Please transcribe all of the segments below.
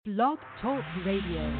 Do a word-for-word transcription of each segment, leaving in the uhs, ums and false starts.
Blog Talk Radio.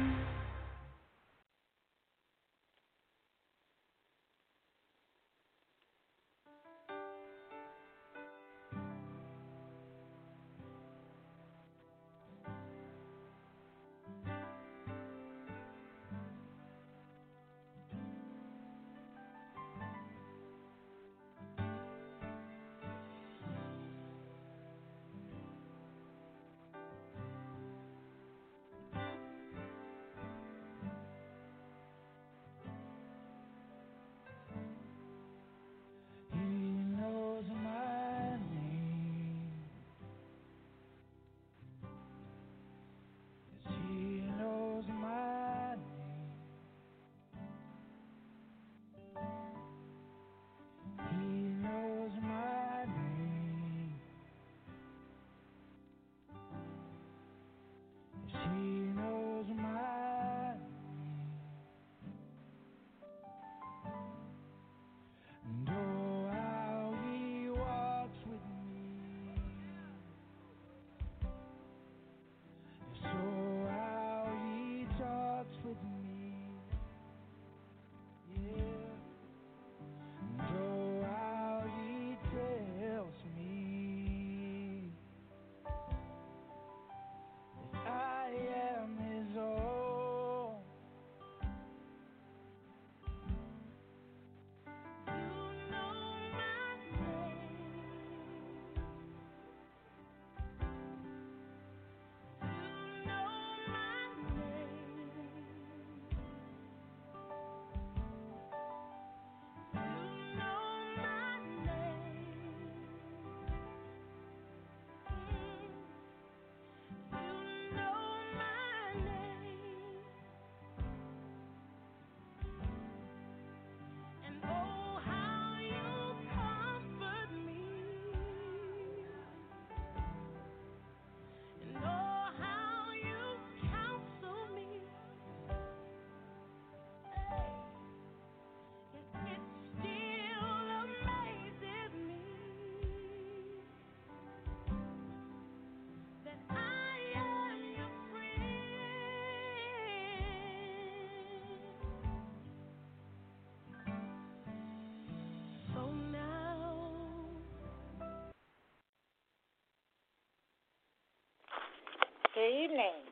Good evening.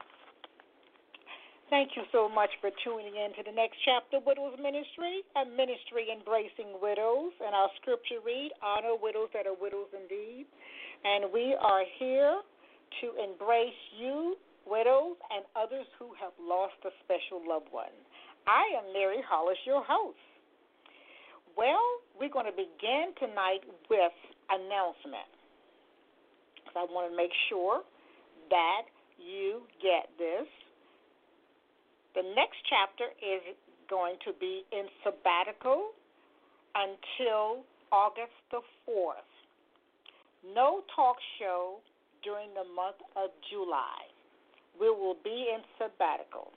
Thank you so much for tuning in to the next chapter of Widows Ministry, a ministry embracing widows, and our scripture read, honor widows that are widows indeed. And we are here to embrace you, widows, and others who have lost a special loved one. I am Mary Hollis, your host. Well, we're going to begin tonight with announcement. I want to make sure that you get this. The next chapter is going to be in sabbatical until August the fourth. No talk show during the month of July. We will be in sabbatical.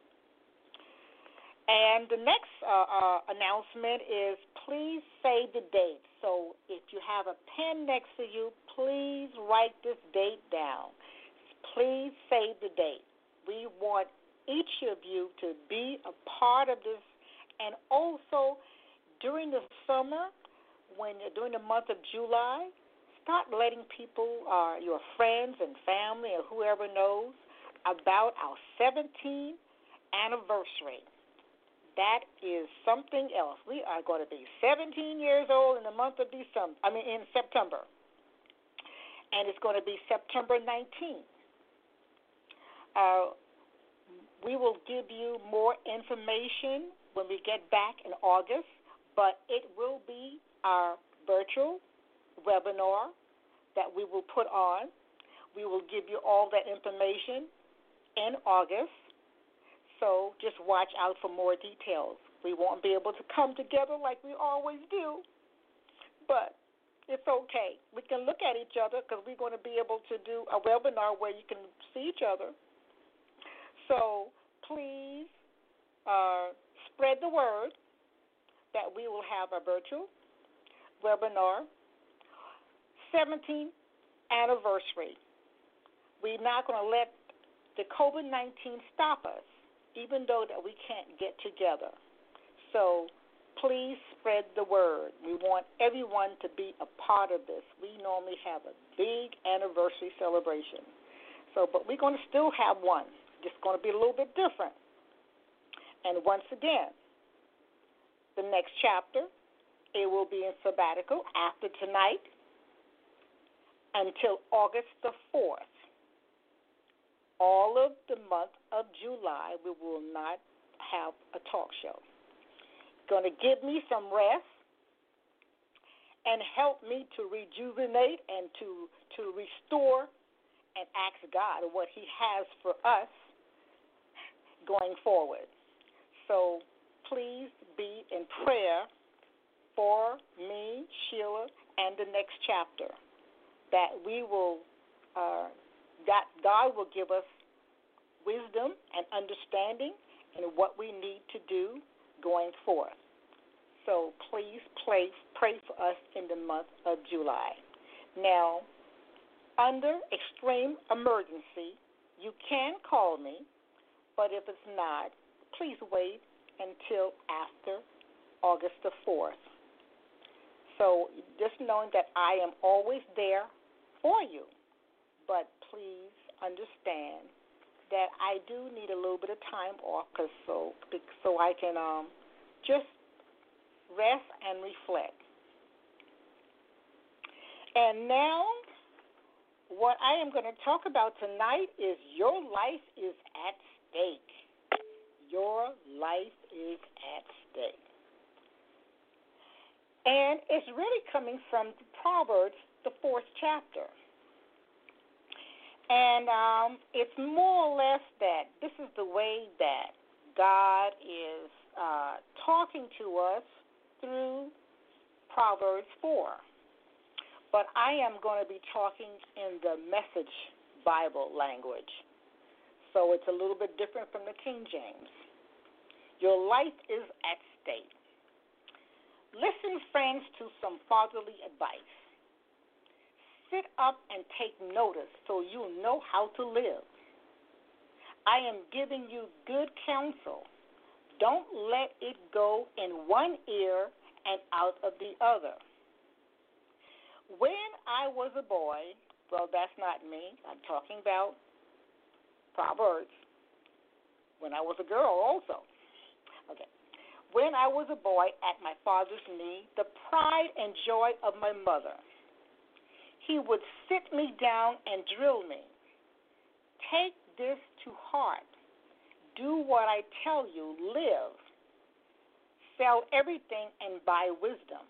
And the next uh, uh, announcement is please save the date. So if you have a pen next to you, please write this date down. Please save the date. We want each of you to be a part of this. And also, during the summer, when during the month of July, start letting people, uh, your friends and family or whoever knows, about our seventeenth anniversary. That is something else. We are going to be seventeen years old in the month of December. I mean, in September. And it's going to be September nineteenth. Uh, we will give you more information when we get back in August, but it will be our virtual webinar that we will put on. We will give you all that information in August, so just watch out for more details. We won't be able to come together like we always do, but it's okay. We can look at each other because we're going to be able to do a webinar where you can see each other. So please uh, spread the word that we will have a virtual webinar, seventeenth anniversary. We're not going to let the COVID nineteen stop us, even though that we can't get together. So please spread the word. We want everyone to be a part of this. We normally have a big anniversary celebration. So, but we're going to still have one. Just going to be a little bit different. And once again, the next chapter, it will be in sabbatical after tonight until August the fourth. All of the month of July, we will not have a talk show. Going to give me some rest and help me to rejuvenate and to, to restore and ask God what he has for us going forward. So please be in prayer for me, Sheila, and the next chapter, that we will, uh, that God will give us wisdom and understanding in what we need to do going forth. So please pray, pray for us in the month of July. Now, under extreme emergency, you can call me, but if it's not, please wait until after August the fourth. So just knowing that I am always there for you, but please understand that I do need a little bit of time off, cause so so I can um, just rest and reflect. And now, what I am going to talk about tonight is your life is at stake. Your life is at stake. And it's really coming from Proverbs, the fourth chapter. And um, it's more or less that this is the way that God is uh, talking to us through Proverbs four. But I am going to be talking in the Message Bible language. So it's a little bit different from the King James. Your life is at stake. Listen, friends, to some fatherly advice. Sit up and take notice so you know how to live. I am giving you good counsel. Don't let it go in one ear and out of the other. When I was a boy, well, that's not me. I'm talking about Proverbs. When I was a girl also. Okay. When I was a boy at my father's knee, the pride and joy of my mother, he would sit me down and drill me. Take this to heart. Do what I tell you. Live. Sell everything and buy wisdom.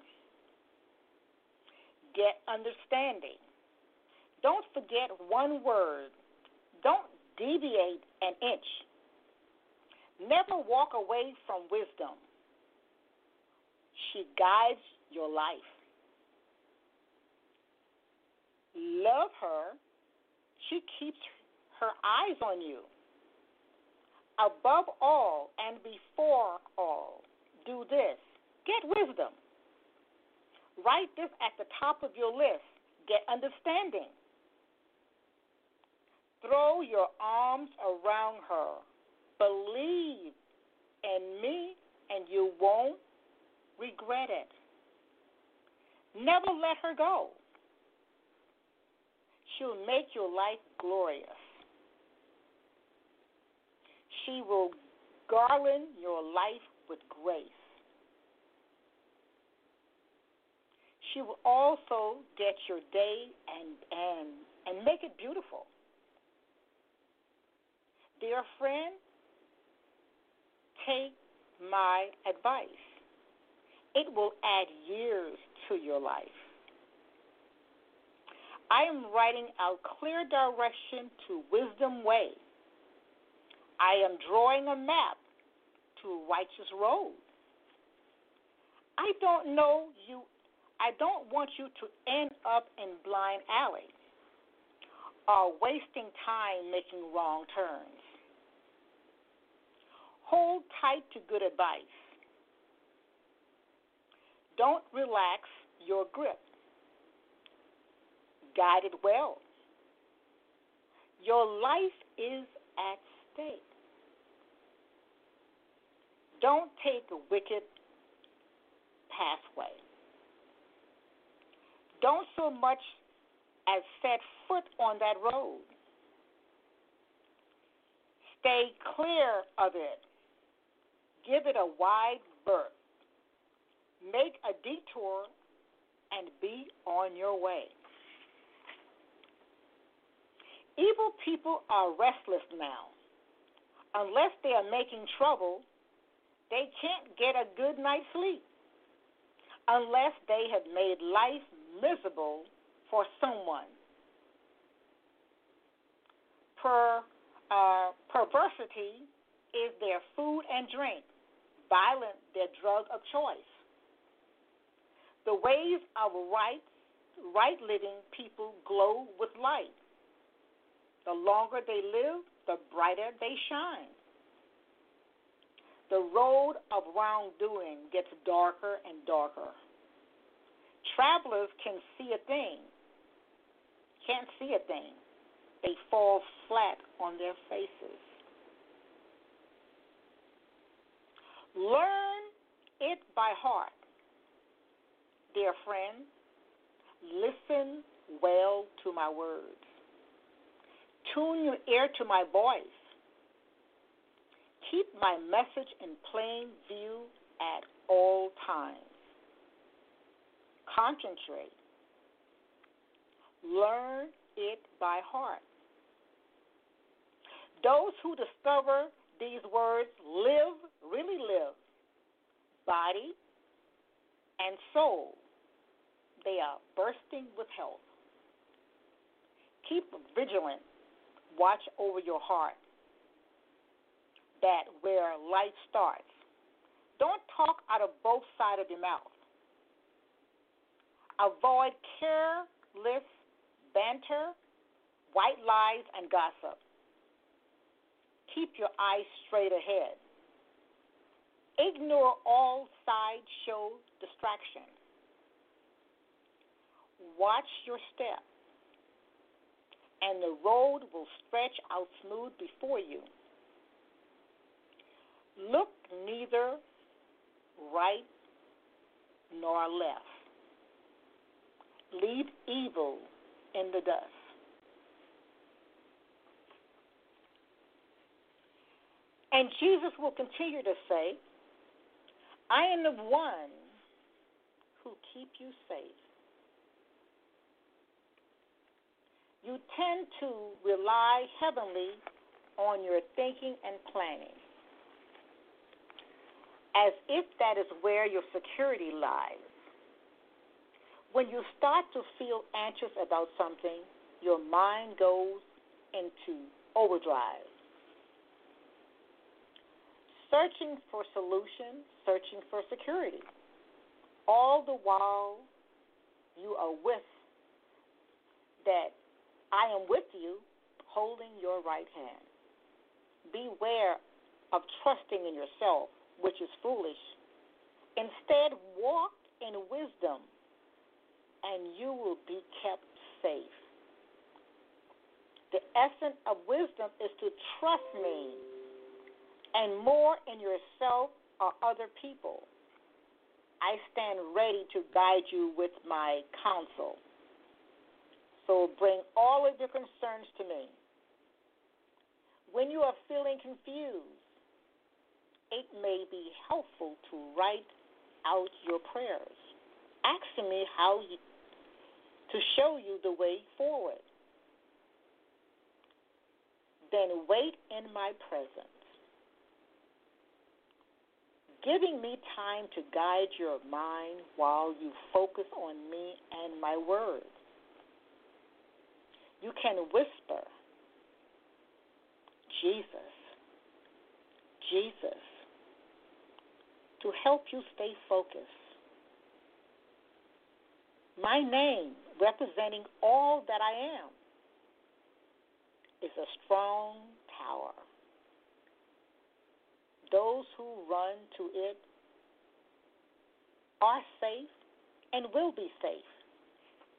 Get understanding. Don't forget one word. Don't deviate an inch. Never walk away from wisdom. She guides your life. Love her. She keeps her eyes on you. Above all and before all, do this. Get wisdom. Write this at the top of your list. Get understanding. Throw your arms around her. Believe in me and you won't regret it. Never let her go. She'll make your life glorious. She will garland your life with grace. She will also get your day and, and, and make it beautiful. Dear friend, take my advice. It will add years to your life. I am writing out clear direction to Wisdom Way. I am drawing a map to righteous road. I don't know you. I don't want you to end up in blind alley or wasting time making wrong turns. Hold tight to good advice. Don't relax your grip. Guide it well. Your life is at stake. Don't take a wicked pathway. Don't so much as set foot on that road. Stay clear of it. Give it a wide berth. Make a detour and be on your way. Evil people are restless now. Unless they are making trouble, they can't get a good night's sleep. Unless they have made life miserable for someone. Per, uh, perversity is their food and drink, violence their drug of choice. The ways of right, right living people glow with light. The longer they live, the brighter they shine. The road of wrongdoing gets darker and darker. Travelers can see a thing, can't see a thing. They fall flat on their faces. Learn it by heart, dear friend. Listen well to my words. Tune your ear to my voice. Keep my message in plain view at all times. Concentrate. Learn it by heart. Those who discover these words live, really live, body and soul. They are bursting with health. Keep vigilant. Watch over your heart. That where life starts. Don't talk out of both sides of your mouth. Avoid careless banter, white lies, and gossip. Keep your eyes straight ahead. Ignore all sideshow distraction. Watch your step, and the road will stretch out smooth before you. Look neither right nor left. Leave evil in the dust. And Jesus will continue to say, I am the one who keep you safe. You tend to rely heavily on your thinking and planning, as if that is where your security lies. When you start to feel anxious about something, your mind goes into overdrive. Searching for solutions, searching for security. All the while you are with that I am with you, holding your right hand. Beware of trusting in yourself, which is foolish. Instead, walk in wisdom, and you will be kept safe. The essence of wisdom is to trust me, and more in yourself or other people. I stand ready to guide you with my counsel. So bring all of your concerns to me. When you are feeling confused, it may be helpful to write out your prayers, asking me how you, to show you the way forward. Then wait in my presence, giving me time to guide your mind while you focus on me and my words. You can whisper, Jesus, Jesus, to help you stay focused. My name, representing all that I am, is a strong tower. Those who run to it are safe and will be safe.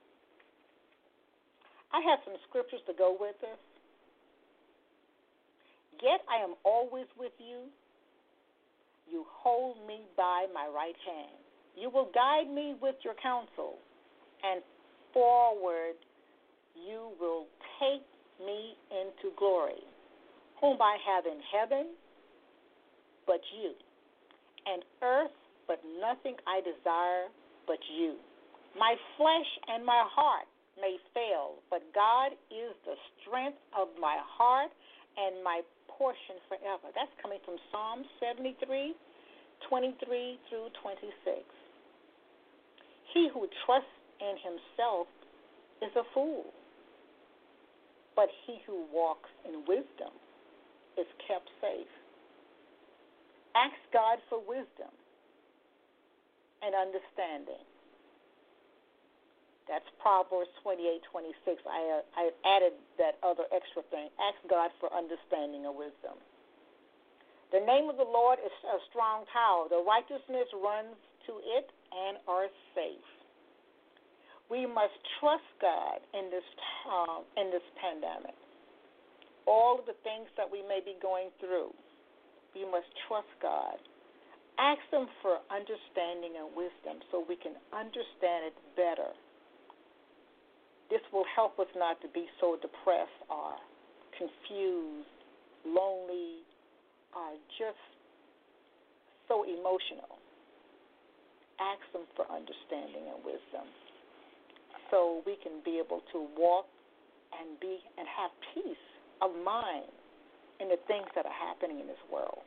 I have some scriptures to go with this. Yet I am always with you. You hold me by my right hand. You will guide me with your counsel, and forward you will take me into glory. Whom I have in heaven but you, and earth but nothing I desire but you. My flesh and my heart may fail, but God is the strength of my heart and my portion forever. That's coming from Psalm seventy-three, twenty-three through twenty-six. He who trusts in himself is a fool, but he who walks in wisdom is kept safe. Ask God for wisdom and understanding. That's Proverbs twenty-eight, twenty-six. I, uh, I added that other extra thing. Ask God for understanding and wisdom. The name of the Lord is a strong tower. The righteousness runs to it and are safe. We must trust God in this um, in this pandemic. All of the things that we may be going through, we must trust God. Ask Him for understanding and wisdom so we can understand it better. This will help us not to be so depressed or confused, lonely, or just so emotional. Ask Him for understanding and wisdom so we can be able to walk and be and have peace of mind in the things that are happening in this world.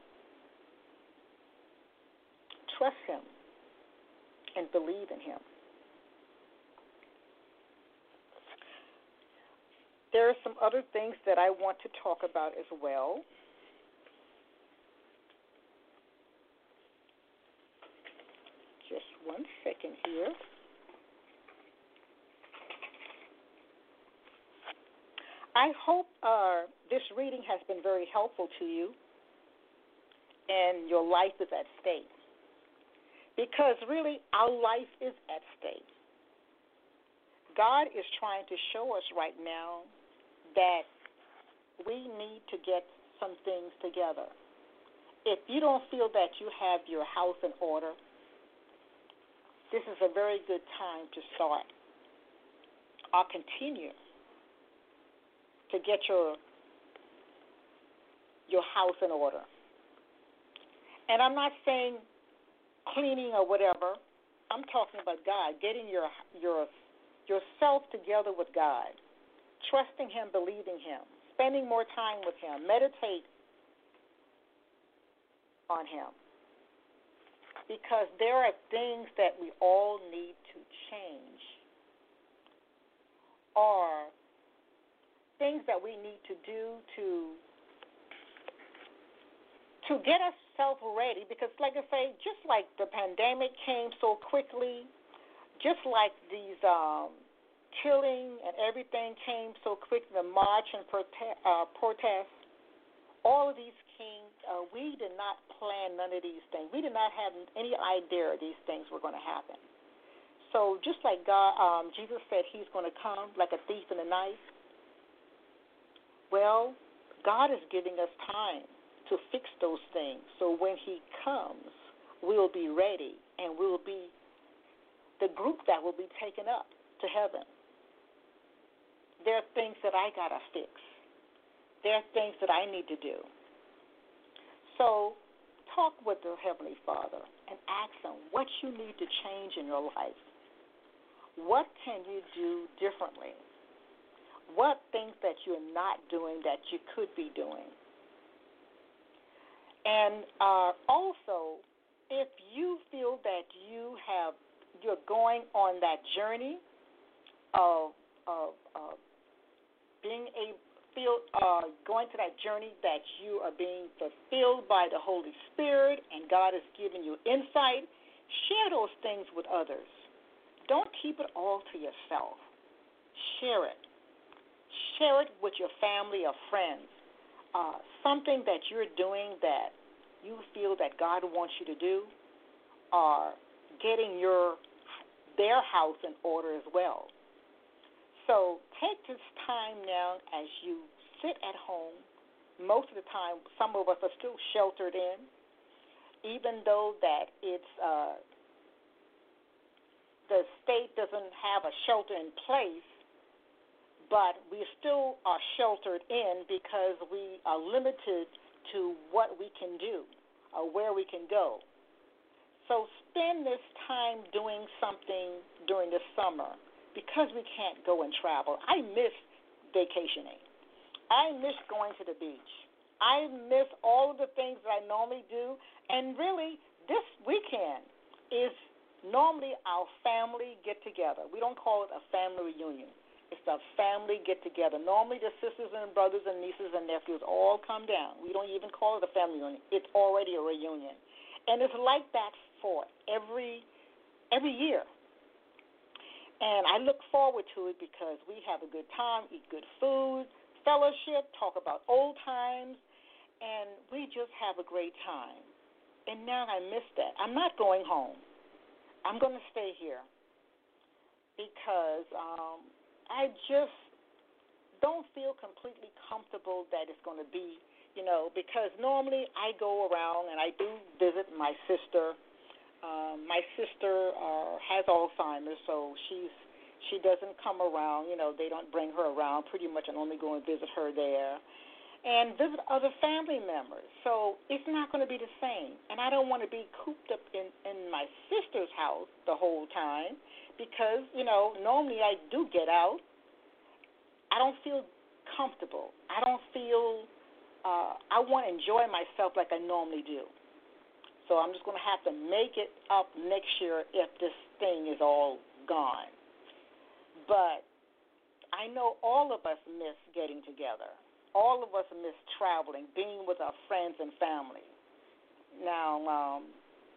Trust Him and believe in Him. There are some other things that I want to talk about as well. Just one second here. I hope uh, this reading has been very helpful to you and your life is at stake. Because really, our life is at stake. God is trying to show us right now that we need to get some things together. If you don't feel that you have your house in order, this is a very good time to start or continue to get your your house in order. And I'm not saying cleaning or whatever. I'm talking about God, getting your your yourself together with God, trusting Him, believing Him, spending more time with Him, meditate on Him. Because there are things that we all need to change, or things that we need to do to to get ourselves ready. Because, like I say, just like the pandemic came so quickly, just like these um, killing and everything came so quick, the march and prote- uh, protests, all of these came, uh, we did not plan none of these things. We did not have any idea these things were going to happen. So just like God, um, Jesus said He's going to come like a thief in the night, well, God is giving us time to fix those things. So when He comes, we'll be ready and we'll be the group that will be taken up to heaven. There are things that I got to fix. There are things that I need to do. So talk with the Heavenly Father and ask Him what you need to change in your life. What can you do differently? What things that you're not doing that you could be doing? And uh, also, if you feel that you have you're going on that journey of of, of being a feel uh, going to that journey that you are being fulfilled by the Holy Spirit and God is giving you insight, share those things with others. Don't keep it all to yourself. Share it. Share it with your family or friends. Uh, something that you're doing that you feel that God wants you to do, or getting your their house in order as well. So take this time now as you sit at home, most of the time, some of us are still sheltered in, even though that it's uh, the state doesn't have a shelter in place, but we still are sheltered in because we are limited to what we can do or where we can go. So spend this time doing something during the summer because we can't go and travel. I miss vacationing. I miss going to the beach. I miss all of the things that I normally do. And really, this weekend is normally our family get-together. We don't call it a family reunion. It's a family get-together. Normally the sisters and brothers and nieces and nephews all come down. We don't even call it a family reunion. It's already a reunion. And it's like that for every every year. And I look forward to it because we have a good time, eat good food, fellowship, talk about old times, and we just have a great time. And now I miss that. I'm not going home. I'm going to stay here because um, I just don't feel completely comfortable that it's going to be, you know, because normally I go around and I do visit my sister. Um, my sister uh, has Alzheimer's, so she's she doesn't come around. You know, they don't bring her around pretty much and only go and visit her there and visit other family members. So it's not going to be the same. And I don't want to be cooped up in, in my sister's house the whole time because, you know, normally I do get out. I don't feel comfortable. I don't feel uh, I want to enjoy myself like I normally do. So I'm just going to have to make it up next year if this thing is all gone. But I know all of us miss getting together. All of us miss traveling, being with our friends and family. Now, um,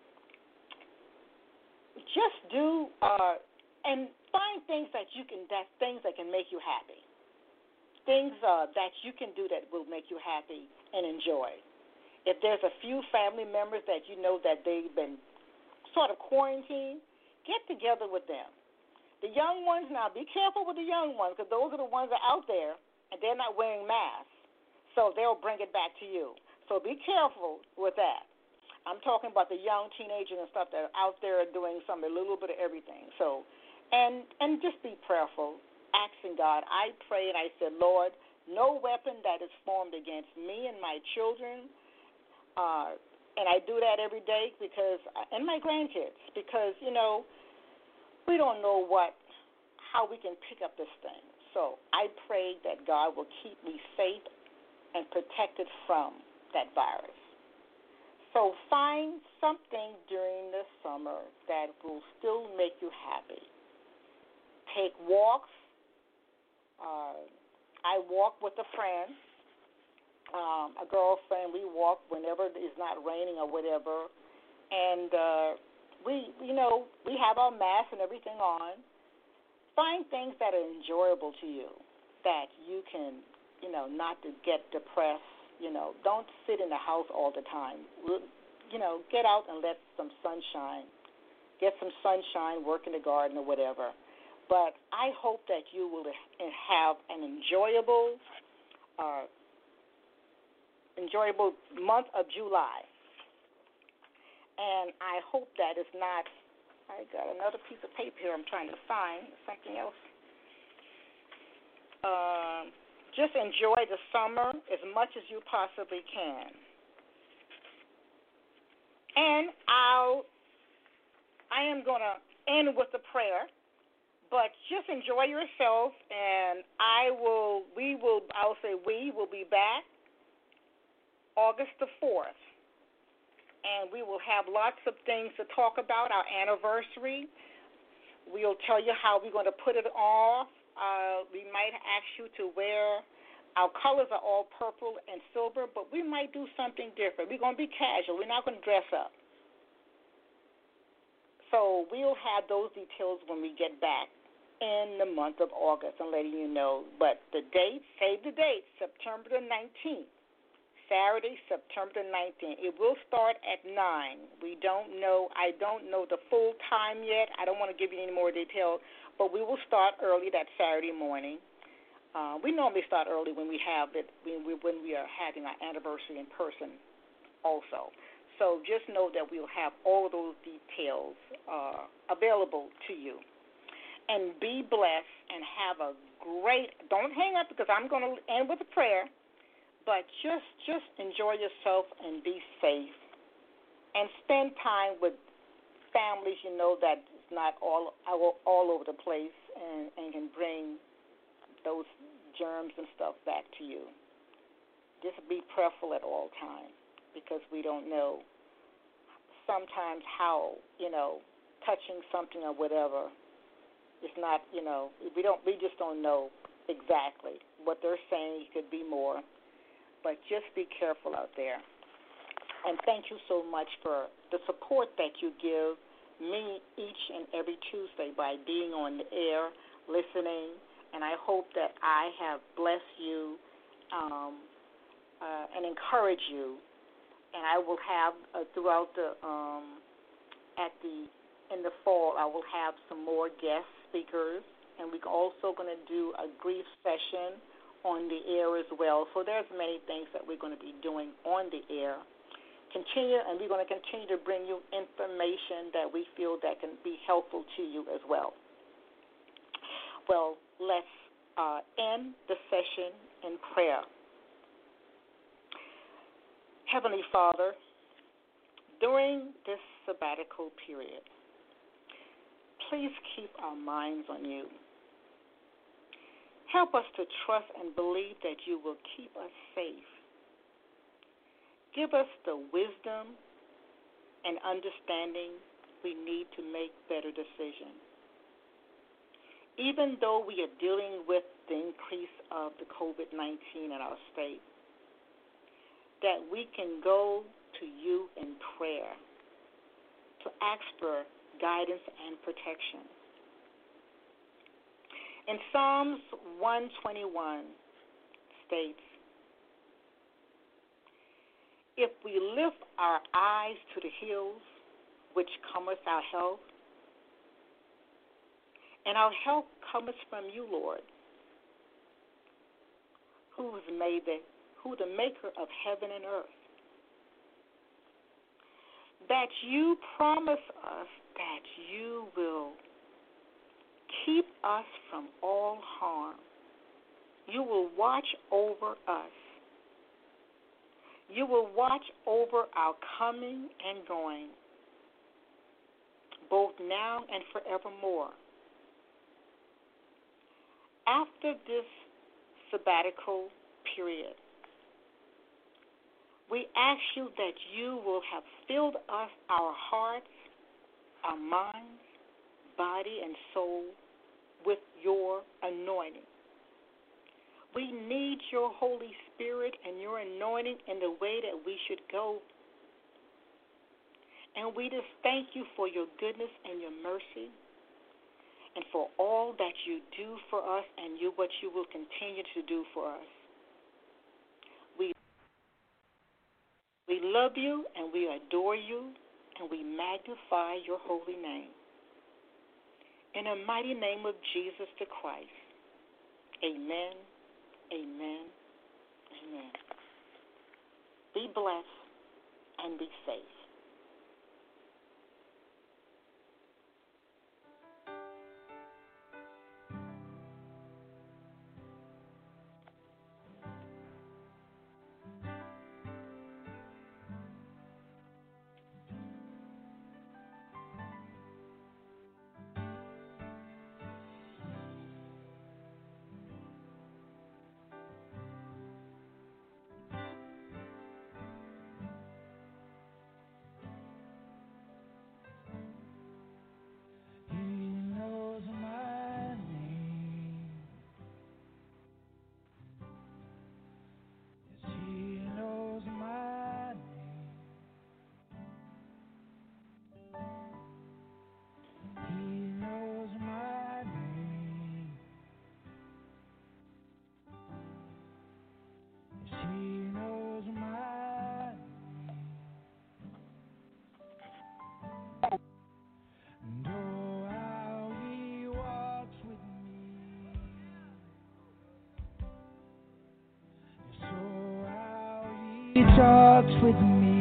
just do uh, and find things that you can, that things that can make you happy. Things uh, that you can do that will make you happy and enjoy. If there's a few family members that you know that they've been sort of quarantined, get together with them. The young ones, now be careful with the young ones because those are the ones that are out there and they're not wearing masks, so they'll bring it back to you. So be careful with that. I'm talking about the young teenagers and stuff that are out there doing some a little bit of everything. So, and and just be prayerful, asking God. I pray and I said, Lord, no weapon that is formed against me and my children, uh, and I do that every day because, and my grandkids, because you know we don't know what how we can pick up this thing. So I pray that God will keep me safe and protected from that virus. So find something during the summer that will still make you happy. Take walks. Uh, I walk with a friend, um, a girlfriend. We walk whenever it's not raining or whatever. And uh, we, you know, we have our masks and everything on. Find things that are enjoyable to you, that you can, you know, not to get depressed. You know, don't sit in the house all the time. You know, get out and let some sunshine. Get some sunshine, work in the garden or whatever. But I hope that you will have an enjoyable, uh, enjoyable month of July. And I hope that it's not. I got another piece of paper here I'm trying to find, something else. Um, just enjoy the summer as much as you possibly can. And I'll, I am going to end with a prayer, but just enjoy yourself, and I will, we will, I'll say we will be back August the fourth. And we will have lots of things to talk about, our anniversary. We'll tell you how we're going to put it off. Uh, we might ask you to wear, our colors are all purple and silver, but we might do something different. We're going to be casual. We're not going to dress up. So we'll have those details when we get back in the month of August and letting you know. But the date, save the date, September the nineteenth. Saturday, September the nineteenth. It will start at nine. We don't know. I don't know the full time yet. I don't want to give you any more detail, but we will start early that Saturday morning. Uh, we normally start early when we have it when we when we are having our anniversary in person, also. So just know that we'll have all of those details uh, available to you. And be blessed and have a great. Don't hang up because I'm going to end with a prayer. But just just enjoy yourself and be safe, and spend time with families you know that is not all all, all over the place and, and can bring those germs and stuff back to you. Just be prayerful at all times because we don't know sometimes how, you know, touching something or whatever is not, you know, we don't we just don't know exactly what they're saying. It could be more, but just be careful out there. And thank you so much for the support that you give me each and every Tuesday by being on the air, listening, and I hope that I have blessed you um, uh, and encouraged you. And I will have uh, throughout the um, at the in the fall, I will have some more guest speakers, and we're also going to do a grief session on the air as well. So there's many things that we're going to be doing on the air. Continue, and we're going to continue to bring you information that we feel that can be helpful to you as well. Well, let's uh, end the session in prayer. Heavenly Father, during this sabbatical period, please keep our minds on you. Help us to trust and believe that you will keep us safe. Give us the wisdom and understanding we need to make better decisions. Even though we are dealing with the increase of the covid nineteen in our state, that we can go to you in prayer to ask for guidance and protection. In Psalms one twenty-one states, if we lift our eyes to the hills, which cometh our help, and our help cometh from you, Lord, who is made the, who the maker of heaven and earth, that you promise us that you will keep us from all harm. You will watch over us. You will watch over our coming and going, both now and forevermore. After this sabbatical period, we ask you that you will have filled us, our hearts, our minds, body, and soul with your anointing. We need your Holy Spirit and your anointing in the way that we should go. And we just thank you for your goodness and your mercy and for all that you do for us and you what you will continue to do for us. We we love you and we adore you and we magnify your holy name. In the mighty name of Jesus the Christ, amen, amen, amen. Be blessed and be safe. starts with me.